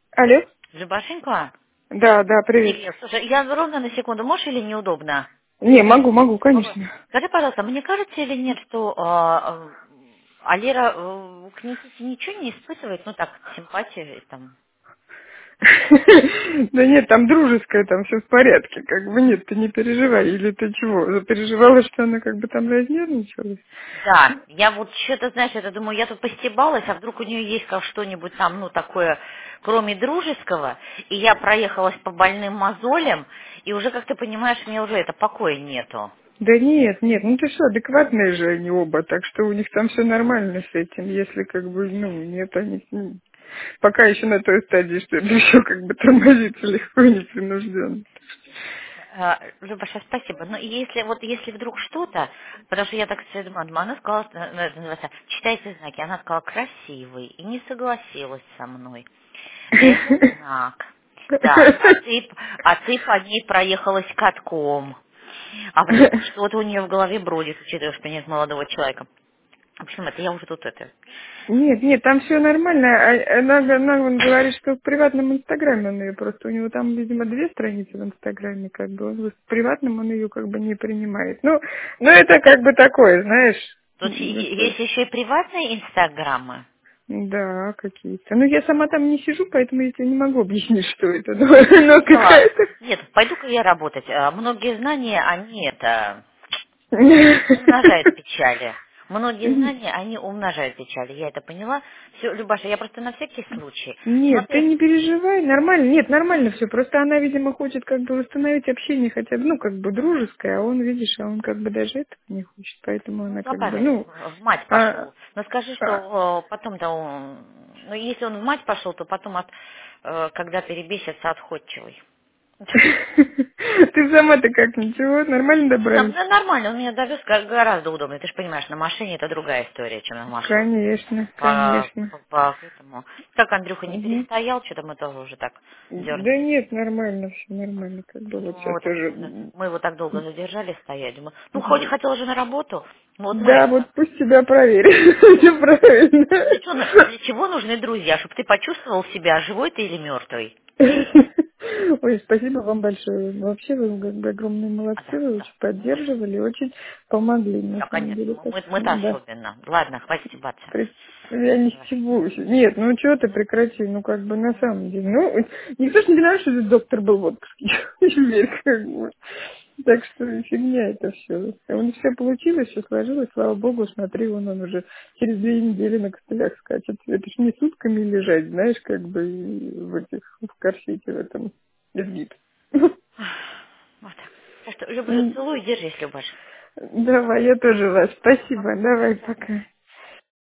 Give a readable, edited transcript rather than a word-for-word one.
Алло? Любашенька, Да, да, привет. привет. Слушай, я ровно на секунду, можешь или неудобно? Не, могу, Могу. конечно. Скажи, пожалуйста, мне кажется или нет, что Алера к Никите ничего не испытывает, ну так, симпатия там. Да нет, там дружеское, там все в порядке, как бы нет, ты не переживай. Или ты чего, переживала, что она как бы там разнервничалась? Да, я вот что-то, знаешь, это думаю, я тут постебалась, а вдруг у нее есть как что-нибудь там, ну, такое, кроме дружеского, и я проехалась по больным мозолям, и уже, как ты понимаешь, мне уже это покоя нету. Да нет, ну ты что, адекватные же они оба, так что у них там все нормально с этим, если как бы, ну, нет, они пока еще на той стадии, что это еще как бы тормозится легко и непринужденно. Любаша, спасибо. Но если вот если вдруг что-то, потому что я так думаю, она сказала, что, ну, это называется, читайте знаки, она сказала красивый и не согласилась со мной. Это знак. Так, а ты по ней проехалась катком. А вдруг что-то у нее в голове бродит, учитывая, что нет молодого человека. В общем, это я уже тут это. Нет, там все нормально. Она вон говорит, что в приватном инстаграме он ее просто, у него там, видимо, две страницы в инстаграме, как бы, в приватном он ее как бы не принимает. Ну это как бы такое, знаешь, Тут есть еще и приватные инстаграмы. да, какие-то. Ну я сама там не сижу, поэтому я тебе не могу объяснить, что это, но Поняла. какая-то... Нет, пойду-ка я работать. Многие знания, они это умножают печали. Многие знания, они умножают печали. Я это поняла. Все, Любаша, я просто на всякий случай. Нет, ты Смотри, не переживай, нормально, нет, нормально все. Просто она, видимо, хочет как бы восстановить общение хотя бы, ну, как бы дружеское, а он, видишь, а он как бы даже этого не хочет, поэтому ну, она как бы, забавен, ну, в мать а, пошел. Но скажи, а. что потом-то ну, если он в мать пошел, то потом, когда перебесится, отходчивый. Ты сама-то как, ничего, нормально добрались? Да, нормально, он меня довез гораздо удобнее. Ты же понимаешь, на машине это другая история, чем на маршрутке. Конечно, По, конечно. по этому. Как Андрюха не Мгм. перестоял, что-то мы тоже уже так Да дернулись. нет, нормально все, нормально, как бы вот Думаю, сейчас вот тоже. мы его так долго задержали стоять. Думаю, ну, хоть хотел же на работу. Вот мы Да, это... вот пусть тебя проверят. Всё правильно. Для чего нужны друзья? Чтобы ты почувствовал себя, живой ты или мертвый. Ой, спасибо вам большое. Вообще вы как бы огромные молодцы, Да, вы да. очень поддерживали, очень помогли, на Да, самом конечно. деле. Так что, Мы-то да. особенно. Ладно, хватит стебаться. Я не Давай. стебусь. Нет, ну что ты прекрати, ну как бы на самом деле. Ну, никто ж не виноват, что этот доктор был в отпуске. Верь, как бы. Так что фигня это все. У них все получилось, все сложилось, слава богу, смотри, он уже через 2 недели на костылях скачет. Это ж не сутками лежать, знаешь, как бы и в этих, в корсете в этом, без гипса. Вот так. Так что, Люба, целую, держись, Любаш. Давай, я тоже вас. Пока. Спасибо. Давай, пока.